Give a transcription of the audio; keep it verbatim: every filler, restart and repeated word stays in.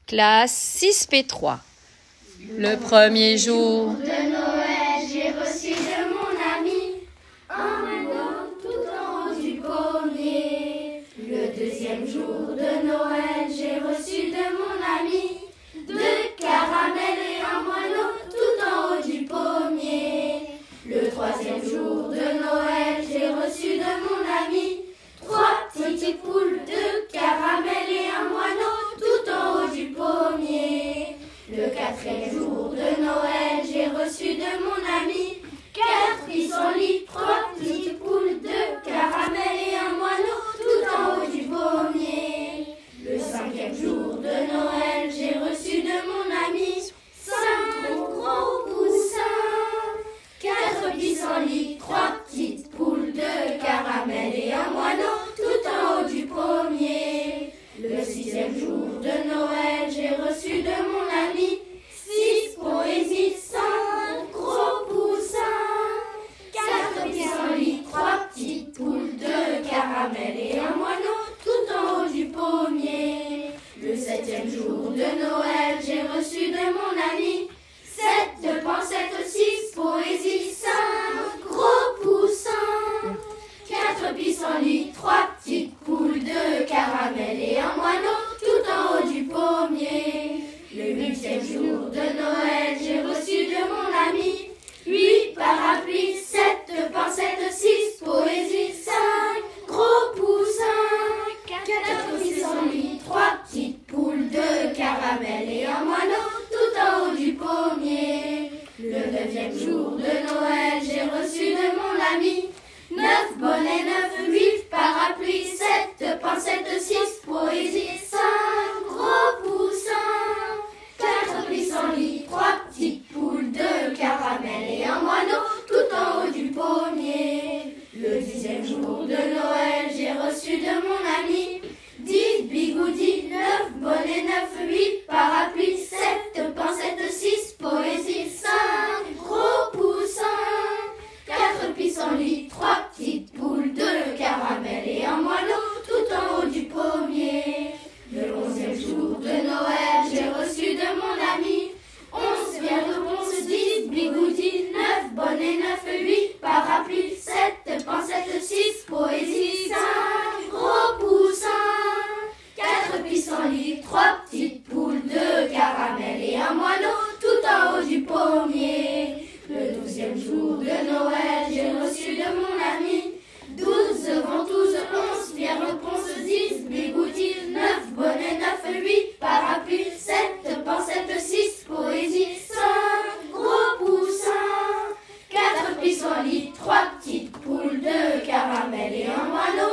Classe six P trois. Le premier jour de Noël, j'ai reçu de mon ami un manteau tout en haut du pommier. Le deuxième jour de Noël, j'ai reçu de mon ami deux caramels et un moineau tout en haut du pommier. Le troisième jour de Noël, j'ai reçu de mon ami trois petites poules, deux caramels et un moineau tout en haut du pommier. Le quatrième jour de Noël, j'ai reçu de mon ami quatre pissenlits, trois petites poules, deux caramels et un moineau tout en haut du pommier. Le cinquième jour de Noël, j'ai reçu de mon ami cinq gros poussins, quatre pissenlits, trois petites poules, deux caramels et un moineau tout en haut du pommier. Le sixième jour de Noël, j'ai reçu de mon ami six poésies, cinq gros poussins, quatre pissenlits, trois petites poules, deux caramels et un moineau tout en haut du pommier. Le septième jour de Noël, j'ai reçu de mon ami sept pensettes, six poésies, cinq gros poussins, quatre pissenlits, trois petites poules, deux caramels et un moineau tout en haut du pommier. Le huitième jour de Noël, j'ai reçu de mon ami huit parapluies, sept pincettes, six poésies, cinq gros poussins, quatre pissenlits, trois petites poules, deux caramels et un moineau tout en haut du pommier. Le neuvième jour de Noël, j'ai reçu de mon ami neuf bonnets, neuf, huit parapluies, sept pincettes, six poésies, cinq gros poussins, quatre pissenlits, trois petites poules, deux caramels et un moineau tout en haut du pommier. Le dixième jour de Noël, j'ai reçu de mon ami dix bigoudis, neuf bonnets, neuf, huit parapluies, sept pincettes, six poésies, cinq gros poussins, quatre pissenlits, trois petites poules, deux caramels et un moineau tout en haut du pommier. Le onzième jour de Noël, j'ai reçu de mon ami onze pierres de bronze, dix bigoudis, neuf bonnets, neuf, huit parapluies, sept pincettes, six poésies, cinq gros poussins, quatre pissenlits, trois petites poules, deux caramels et un moineau tout en haut du pommier. Le douzième jour de Noël, j'ai reçu de mon ami douze ventouses, onze pierres de ponce, dix bigoudis, neuf bonnets, neuf, huit parapluies, sept pincettes, six poésies, cinq gros poussins, quatre pissenlits, trois petites poules, deux caramels et un moineau